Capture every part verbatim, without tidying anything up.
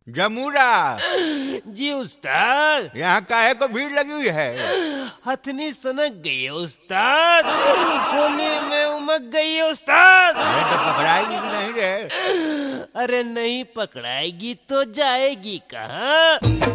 जमूरा जी उस्ताद, यहाँ काहे को भीड़ लगी हुई है? हथनी सनक गई है उस्ताद, होली में उमक गई है उस्ताद। अरे तो पकड़ाएगी कि नहीं रे? अरे नहीं पकड़ाएगी तो जाएगी कहाँ?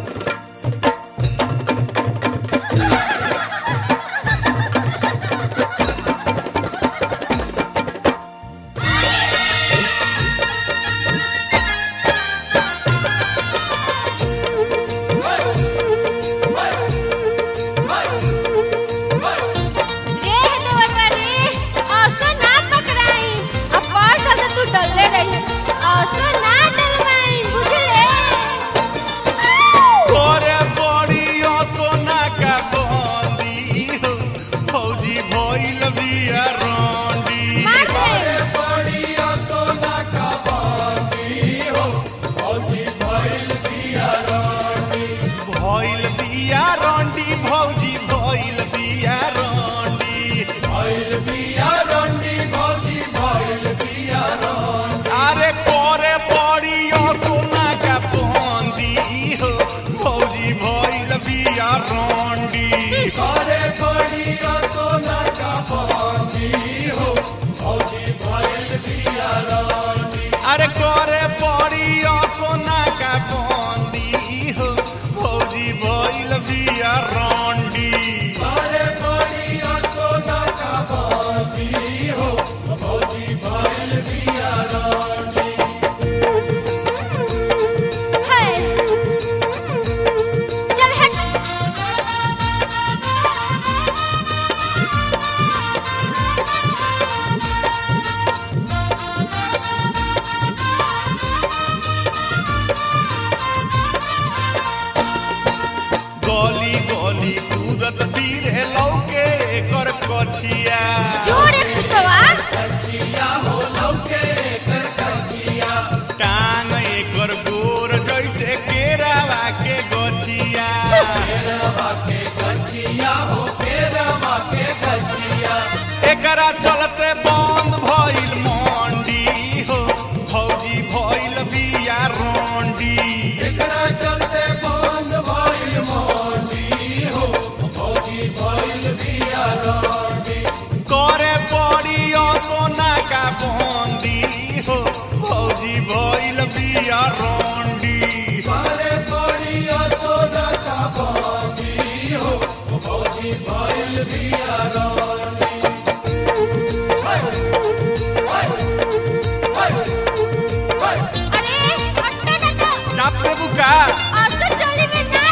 अरे कोरे पड़िया सोना का बंदी हो, फौजी भइल बिया रंडी। कोरे पड़िया सोना का बंदी हो, फौजी भइल बिया रंडी। कछिया जोरे कुतवा कछिया हो लौके कर कछिया, टांग एकर गोर जैसे केरावा के गछिया। केरावा के गछिया हो केरावा के गछिया, एकरा चलते बंद भइल मंडी हो, फौजी भइल बिया रंडी। एकरा चलते बंद भइल मंडी हो, फौजी भइल बिया रंडी। करे पड़िया सोना का बंदी हो, फौजी भइल बिया रंडी। करे पड़िया सोना का बंदी हो, फौजी भइल बिया रंडी। अरे हटने ना तो चाप दे बुका और तो चोली में ना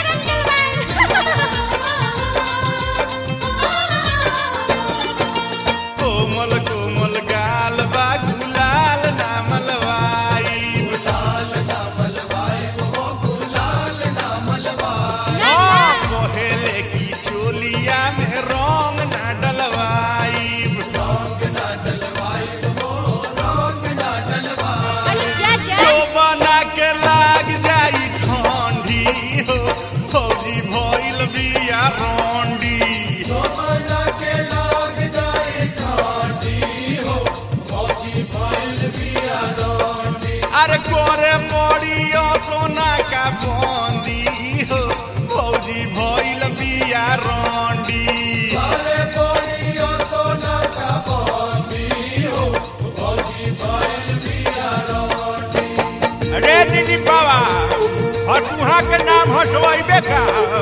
कोमल कोमल गाल बा गुलाल ना मलवाई, गुलाल ना मलवाई हो गुलाल ना मलवाई। कोहेले की चोलिया में रंग ना डलवाई, रंग ना डलवाई हो रंग ना डलवाई। अरे जा जा जो बना के लाग जाई ठंडी हो, फौजी भइल बिया रंडी। जो बना के लाग जाई ठंडी हो, फौजी भइल बिया रंडी। अरे कोरे पड़िया सोना का बंदी हो, फौजी भइल बिया रंडी। कोरे पड़िया सोना का बंदी हो, फौजी भइल बिया रंडी। अरे दीदी बाबा हटुहा के नाम हटवाइबे का?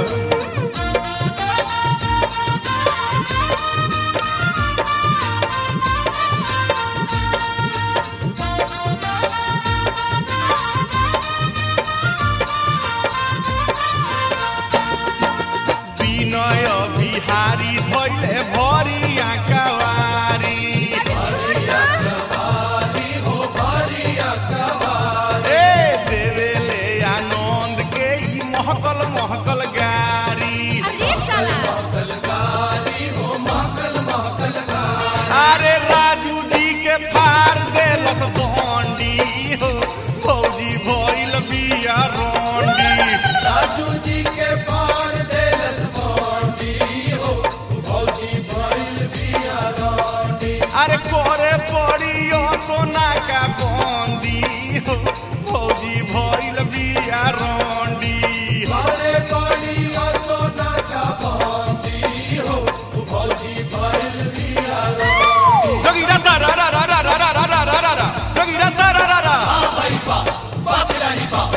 विनय बिहारी धैले भरिया कवारी। हो भरिया कवारी ए देवेले आनंद के ई महकल महकल गारी।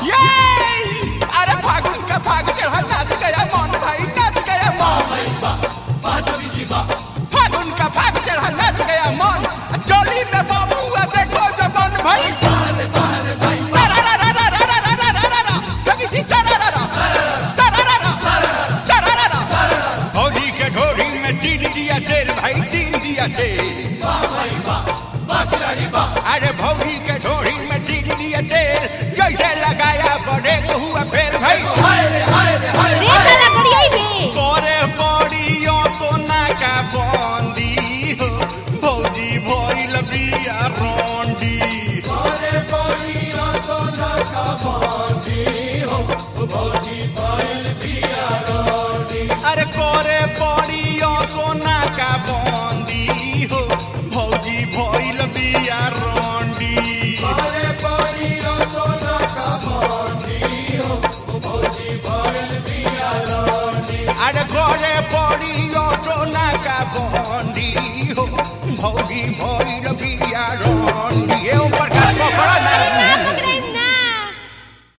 ये अरे फागुन का फाग चढ़ा नाच गया मन भाई नाच गया मन फागुन का फाग चढ़ा नाच गया मन चोली में बाबू देखो जबन भाई होली के ढोरी में तीन दिया तेल भाई तीन दिया तेल अरे भौरी के ढोरी में तीन दिया तेल जैसे लगाया बड़े हुआ फेर भाई रे साला गड़ियाई बे करे पड़ियो सोना का बंदी हो भौजी भइल बिया रोंडी करे पड़ियो सोना का बंदी हो भौजी भइल बिया रोंडी अरे करे पड़ियो सोना का बंदी हो भौजी भइल बिया रोंडी करे पड़ियो सोना का बंदी हो भौजी भइल बिया रोंडी अरे घरे पड़ियो सोना का बंदी हो भौजी भइल बिया रोंडी